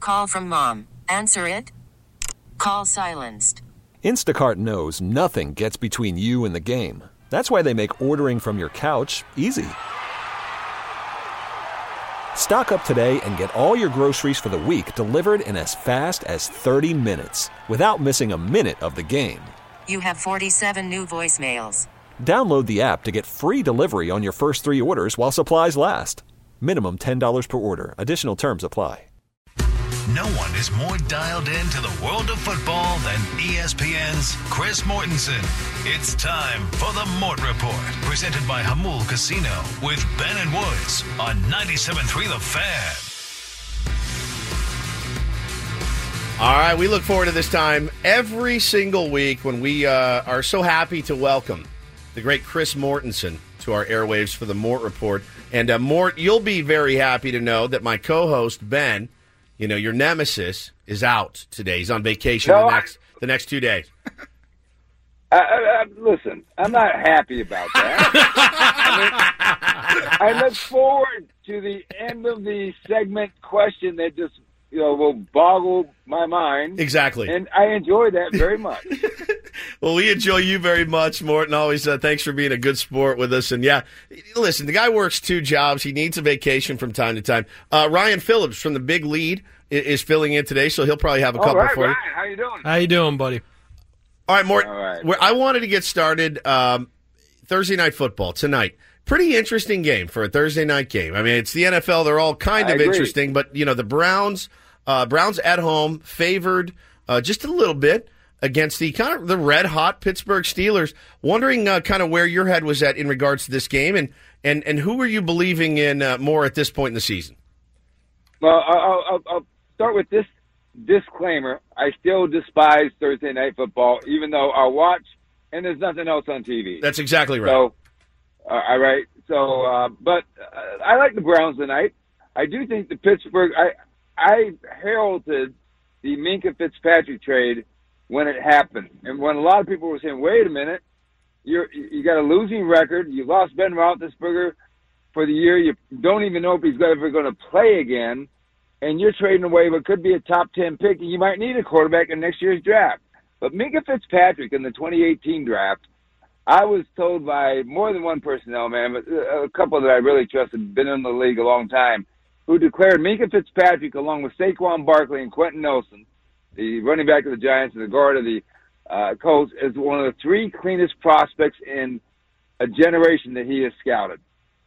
call from mom. Answer it. Call silenced. Instacart knows nothing gets between you and the game. That's why they make ordering from your couch easy. Stock up today and get all your groceries for the week delivered in as fast as 30 minutes without missing a minute of the game. You have 47 new voicemails. Download the app to get free delivery on your first 3 orders while supplies last. Minimum $10 per order. Additional terms apply. No one is more dialed into the world of football than ESPN's Chris Mortensen. It's time for the Mort Report, presented by Hamul Casino with Ben and Woods on 97.3 The Fan. All right, we look forward to this time every single week when we are so happy to welcome the great Chris Mortensen to our airwaves for the Mort Report. And Mort, you'll be very happy to know that my co-host, Ben, you know, your nemesis, is out today. He's on vacation the next 2 days. Listen, I'm not happy about that. I look forward to the end of the segment question that just, will boggle my mind. Exactly. And I enjoy that very much. Well, we enjoy you very much, Morton. Always thanks for being a good sport with us. And, yeah, listen, the guy works 2 jobs. He needs a vacation from time to time. Ryan Phillips from the Big Lead is filling in today, so he'll probably have a couple for you. Ryan, how you doing? How you doing, buddy? All right, Morton. I wanted to get started Thursday Night Football tonight. Pretty interesting game for a Thursday night game. I mean, it's the NFL. They're all kind of interesting, but, the Browns at home favored just a little bit against the kind of the red-hot Pittsburgh Steelers. Wondering kind of where your head was at in regards to this game, and who were you believing in more at this point in the season? Well, I'll start with this disclaimer. I still despise Thursday Night Football, even though I'll watch, and there's nothing else on TV. That's exactly right. So, all right. So, but I like the Browns tonight. I do think the Pittsburgh. I heralded the Minkah Fitzpatrick trade when it happened, and when a lot of people were saying, "Wait a minute, you got a losing record. You lost Ben Roethlisberger for the year. You don't even know if he's ever going to play again, and you're trading away what could be a top 10 pick, and you might need a quarterback in next year's draft." But Minkah Fitzpatrick in the 2018 draft, I was told by more than one personnel man, but a couple that I really trusted, been in the league a long time, who declared Minkah Fitzpatrick along with Saquon Barkley and Quentin Nelson, the running back of the Giants and the guard of the Colts, as one of the 3 cleanest prospects in a generation that he has scouted.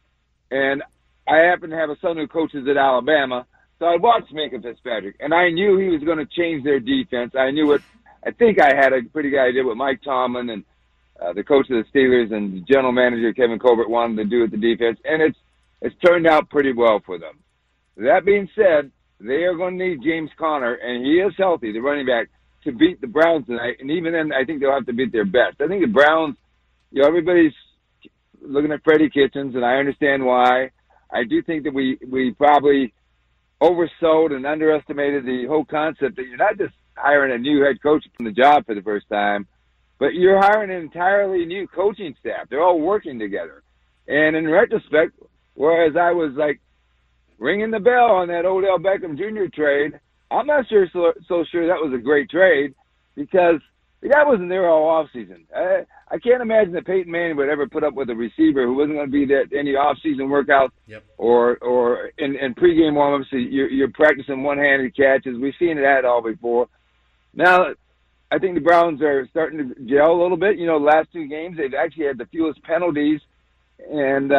And I happen to have a son who coaches at Alabama, so I watched Minkah Fitzpatrick, and I knew he was going to change their defense. I think I had a pretty good idea what Mike Tomlin and the coach of the Steelers and the general manager Kevin Colbert wanted to do with the defense, and it's turned out pretty well for them. That being said, they are going to need James Conner, and he is healthy, the running back, to beat the Browns tonight. And even then, I think they'll have to beat their best. I think the Browns, everybody's looking at Freddie Kitchens, and I understand why. I do think that we probably oversold and underestimated the whole concept that you're not just hiring a new head coach from the job for the first time, but you're hiring an entirely new coaching staff. They're all working together. And in retrospect, whereas I was ringing the bell on that Odell Beckham Jr. trade, I'm not so sure that was a great trade because the guy wasn't there all offseason. I can't imagine that Peyton Manning would ever put up with a receiver who wasn't going to be there at any offseason workouts or in pregame warm-ups. So you're practicing one-handed catches. We've seen that all before. Now, I think the Browns are starting to gel a little bit. The last 2 games, they've actually had the fewest penalties and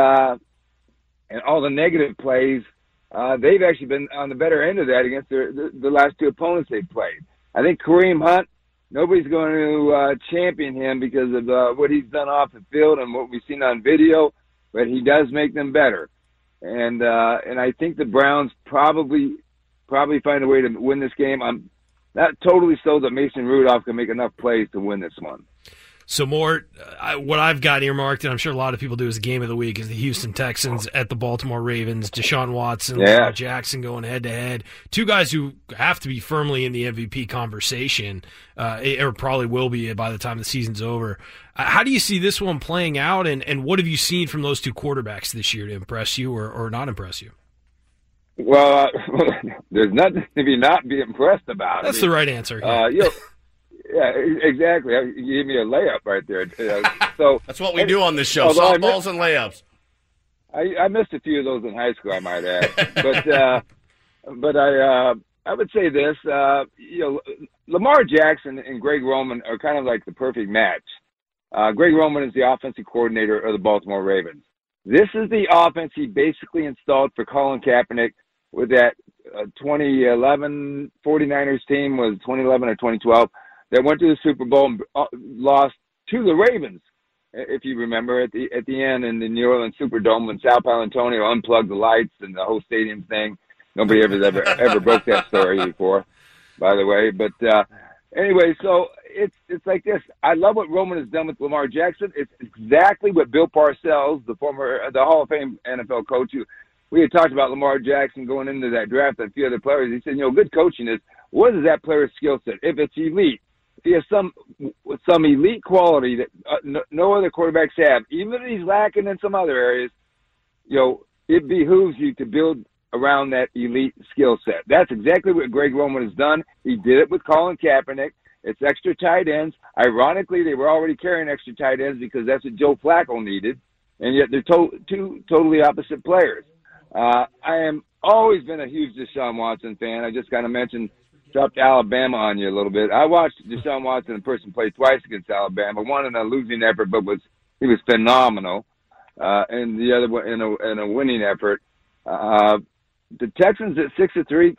all the negative plays. They've actually been on the better end of that against the last 2 opponents they've played. I think Kareem Hunt, nobody's going to champion him because of what he's done off the field and what we've seen on video, but he does make them better. And I think the Browns probably find a way to win this game. I'm not totally sold that Mason Rudolph can make enough plays to win this one. So, Mort, what I've got earmarked, and I'm sure a lot of people do as a game of the week, is the Houston Texans at the Baltimore Ravens. Deshaun Watson, Lamar Jackson going head-to-head. 2 guys who have to be firmly in the MVP conversation, or probably will be by the time the season's over. How do you see this one playing out, and what have you seen from those 2 quarterbacks this year to impress you or not impress you? Well, there's nothing to be impressed about. That's the right answer. Yeah, exactly. You gave me a layup right there. So that's what we do on this show: softballs and layups. I missed a few of those in high school, I might add. But I would say this: Lamar Jackson and Greg Roman are kind of like the perfect match. Greg Roman is the offensive coordinator of the Baltimore Ravens. This is the offense he basically installed for Colin Kaepernick with that 2011 49ers team, was 2011 or 2012, that went to the Super Bowl and lost to the Ravens, if you remember, at the end in the New Orleans Superdome when Sal Paolantonio unplugged the lights and the whole stadium thing. Nobody ever broke that story before, by the way. But anyway, so it's like this. I love what Roman has done with Lamar Jackson. It's exactly what Bill Parcells, the Hall of Fame NFL coach, we had talked about Lamar Jackson going into that draft and a few other players. He said, good coaching is, what is that player's skill set? If it's elite, if he has some elite quality that no other quarterbacks have, even if he's lacking in some other areas, it behooves you to build around that elite skill set. That's exactly what Greg Roman has done. He did it with Colin Kaepernick. It's extra tight ends. Ironically, they were already carrying extra tight ends because that's what Joe Flacco needed, and yet they're two totally opposite players. I am always been a huge Deshaun Watson fan. I just kind of dropped Alabama on you a little bit. I watched Deshaun Watson in person play twice against Alabama, one in a losing effort, but he was phenomenal, and the other one in a winning effort. The Texans at 6-3,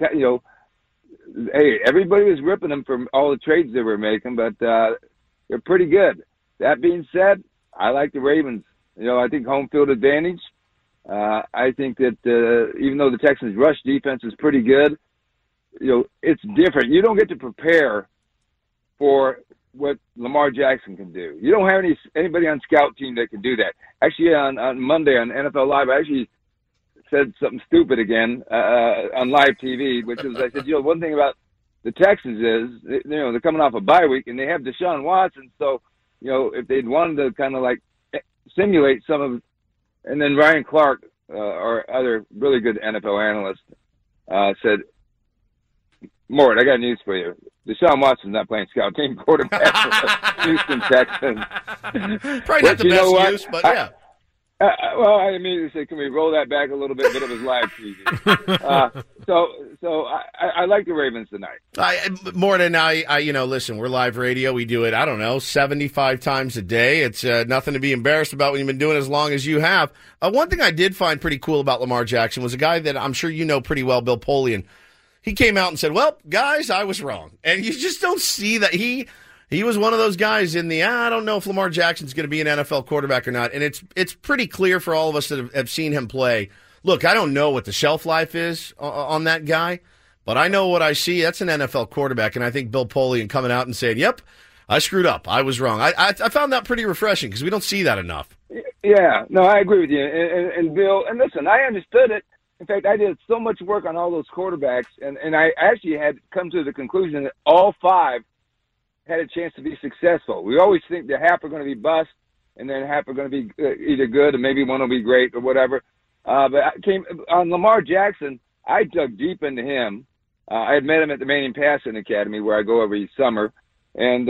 hey, everybody was ripping them for all the trades they were making, but they're pretty good. That being said, I like the Ravens. I think home field advantage. I think that even though the Texans' rush defense is pretty good, it's different. You don't get to prepare for what Lamar Jackson can do. You don't have anybody on scout team that can do that. Actually, on Monday on NFL Live, I actually said something stupid again on live TV, which is I said, one thing about the Texans is, they're coming off a bye week and they have Deshaun Watson. So, if they'd wanted to kind of like simulate some of, and then Ryan Clark or other really good NFL analysts said, Mort, I got news for you. Deshaun Watson's not playing scout team quarterback for Houston Texans. Probably not the best use, but yeah. Well, I immediately said, can we roll that back a little bit? But it was live TV. So I like the Ravens tonight. Mort and I, listen, we're live radio. We do it, 75 times a day. It's nothing to be embarrassed about when you've been doing it as long as you have. One thing I did find pretty cool about Lamar Jackson was a guy that I'm sure you know pretty well, Bill Polian. He came out and said, well, guys, I was wrong. And you just don't see that. He was one of those guys in the, I don't know if Lamar Jackson's going to be an NFL quarterback or not. And it's pretty clear for all of us that have seen him play. Look, I don't know what the shelf life is on that guy, but I know what I see. That's an NFL quarterback. And I think Bill Polian coming out and saying, yep, I screwed up. I was wrong. I found that pretty refreshing because we don't see that enough. Yeah, no, I agree with you. And Bill, and listen, I understood it. In fact, I did so much work on all those quarterbacks, and I actually had come to the conclusion that all five had a chance to be successful. We always think that half are going to be bust, and then half are going to be either good, and maybe one will be great or whatever. But on Lamar Jackson, I dug deep into him. I had met him at the Manning Passing Academy, where I go every summer, and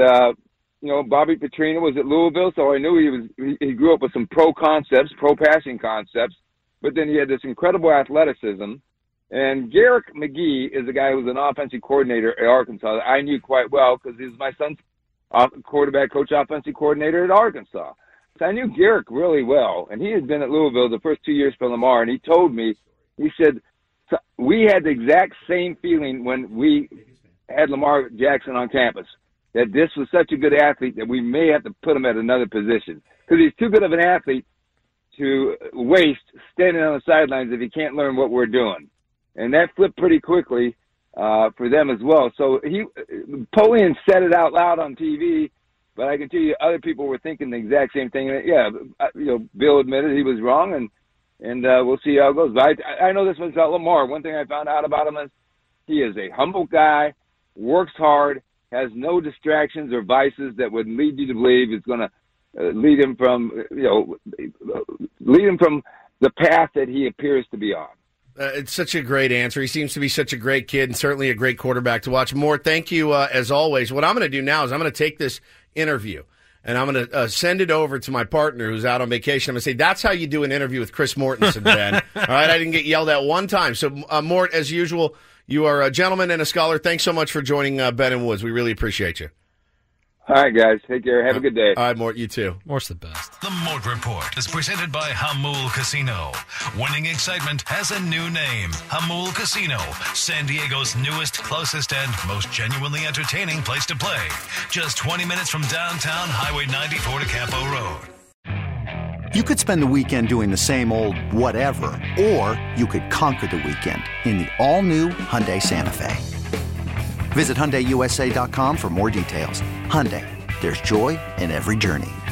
Bobby Petrino was at Louisville, so I knew he grew up with some pro passing concepts. But then he had this incredible athleticism. And Garrick McGee is a guy who was an offensive coordinator at Arkansas that I knew quite well because he was my son's quarterback coach, offensive coordinator at Arkansas. So I knew Garrick really well. And he had been at Louisville the first 2 years for Lamar. And he told me, he said, we had the exact same feeling when we had Lamar Jackson on campus, that this was such a good athlete that we may have to put him at another position. Because he's too good of an athlete to waste standing on the sidelines if he can't learn what we're doing. And that flipped pretty quickly for them as well. So Polian said it out loud on TV, but I can tell you other people were thinking the exact same thing. Yeah, Bill admitted he was wrong, and we'll see how it goes. But I know this one's about Lamar. One thing I found out about him is he is a humble guy, works hard, has no distractions or vices that would lead you to believe it's going to lead him from the path that he appears to be on. It's such a great answer. He seems to be such a great kid and certainly a great quarterback to watch. Mort, thank you as always. What I'm going to do now is I'm going to take this interview and I'm going to send it over to my partner who's out on vacation. I'm going to say, that's how you do an interview with Chris Mortensen, Ben. All right, I didn't get yelled at one time. So, Mort, as usual, you are a gentleman and a scholar. Thanks so much for joining Ben and Woods. We really appreciate you. All right, guys. Take care. Have a good day. All right, Mort, you too. Mort's the best. The Mort Report is presented by Hamul Casino. Winning excitement has a new name. Hamul Casino, San Diego's newest, closest, and most genuinely entertaining place to play. Just 20 minutes from downtown Highway 94 to Campo Road. You could spend the weekend doing the same old whatever, or you could conquer the weekend in the all-new Hyundai Santa Fe. Visit HyundaiUSA.com for more details. Hyundai, there's joy in every journey.